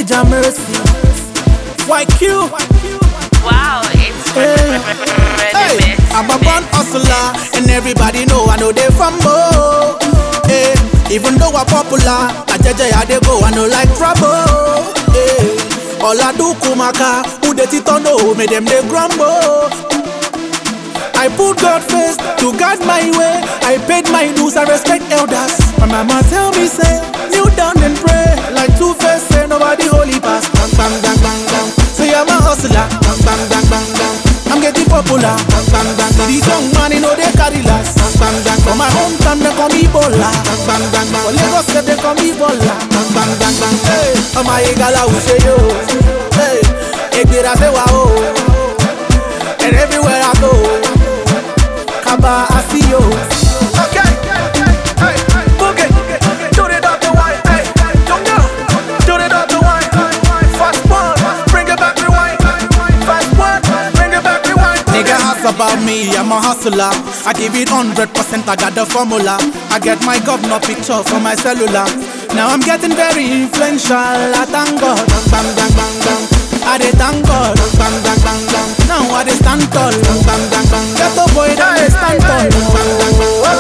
Jah mercy. YQ. Wow, it's Hey, I'm a born hustler, and everybody know I know they from Mo. Hey, even though I'm popular, I they go, I know like trouble. Hey, all I do kumaka, who they tito know, make them they grumble. I put God first, to guide my way. I paid my dues, I respect elders. My mama tell me say, kneel down and pray. Like Two-Face say, nobody holy pass. Bang bang bang bang bang. Say I'm a hustler. Bang bang bang bang bang. I'm getting popular. Bang bang bang bang. These young man, you know they carry last. Bang bang bang. For my hometown they call me Bola. Bang bang bang bang. For Lagos they call me Bola. Bang bang bang bang. Hey, I'm a igala who say yo. Hey, Ekbira say wow. And everywhere I go, Kaba I see you. Okay, hey, boogie, do it up the wine, hey, don't go, do it up the wine. Fast one, bring it back, rewind. Fast one, bring it back, rewind. Nigga ask about me, I'm a hustler. I give it 100%, I got the formula. I get my governor picture from my cellular. Now I'm getting very influential. I thank God, bang bang bang bang. I dey thank God, bang bang bang bang. Now I dey stand tall, bang bang bang bang. Get the boy that dey stand tall, bang bang bang bang.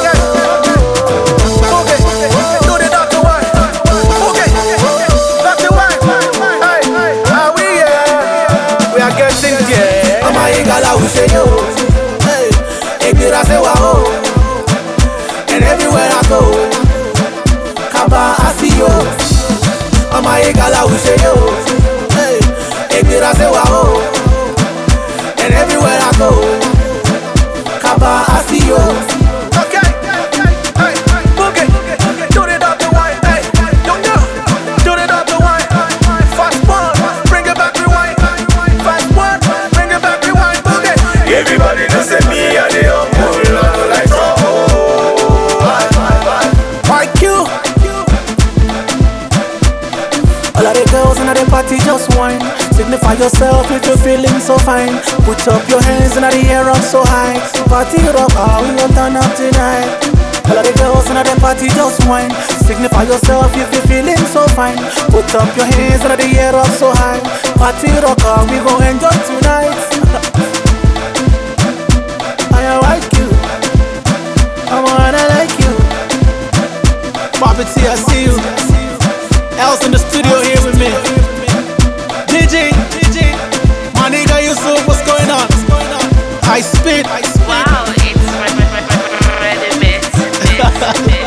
Okay, do the dirty wine. Okay, dirty wine. Hey, are we here? We are getting there. I'm a igala who say yo. Hey, Ekbira say wow. And everywhere I go, Kaba I see you. I'm a igala who say yo. Ekbira say wow. And everywhere I go, Kaba I see you. Okay, hey, boogie, do it up the wine, hey, don't go, do it up the wine. Fast one, bring it back, rewind. Fast one, bring it back, rewind, boogie. Everybody knows that me and the humble, I go like trouble. YQ. All of the girls in the party just whine. Signify yourself if you're feeling so fine. Put up your hands in the air up so high. Party rock, we gon' turn up tonight. All of the girls in the party just whine. Signify yourself if you're feeling so fine. Put up your hands in the air up so high. Party rock, we gon' enjoy tonight. I like you, I wanna like you. Bobby T, I see you. Else in the studio here with me. DJ, my nigga Yusuf, what's going on? I spit. wow, it's ready, mix.